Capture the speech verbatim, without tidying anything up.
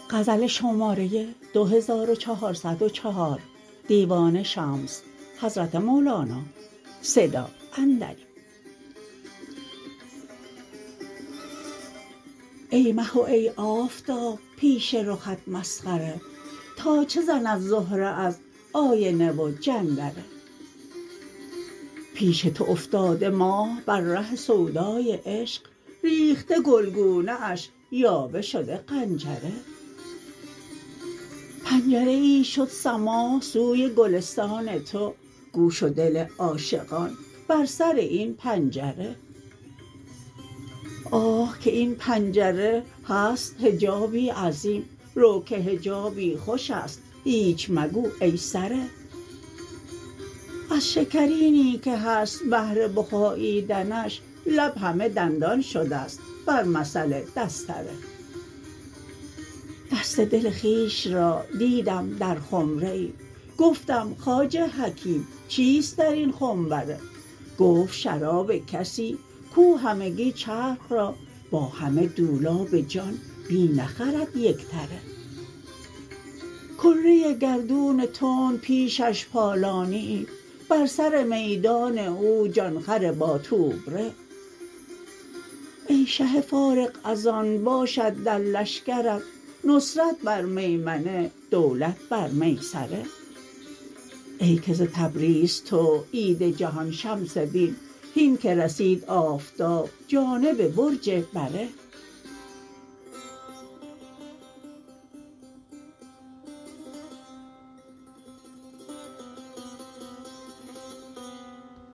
غزل شماره دو هزار و چهارصد و چهار دیوان شمس حضرت مولانا صدا اندری. ای مه و ای آفتاب پیش رخت مسخره، تا چه زند زهره از آینه و جندره. پیش تو افتاده ماه بر ره سودای عشق، ریخته گلگونه اش یاوه شده قنجره. پنجره ای شد سماع سوی گلستان تو، گوش و دل عاشقان بر سر این پنجره. آه که این پنجره هست حجابی عظیم، رو که حجابی خوش است هیچ مگو ای سره. از شکرینی که هست بهر بخاییدنش، لب همه دندان شده است بر مثل دستره. دست دل خویش را دیدم در خمره ای، گفتم خواجه حکیم چیست در این خنبره. گفت شراب کسی کو همگی چرخ را، با همه دولاب جان می نخرد یکتره. کره گردون تند پیشش پالانیی، بر سر میدان او جان خر با توبره. ای شه فارغ از آن باشد در لشکرت، نصرت بر میمنه دولت بر میسره. ای که ز تبریز تو عید جهان شمس دین، هین که رسید آفتاب جانب برج بره.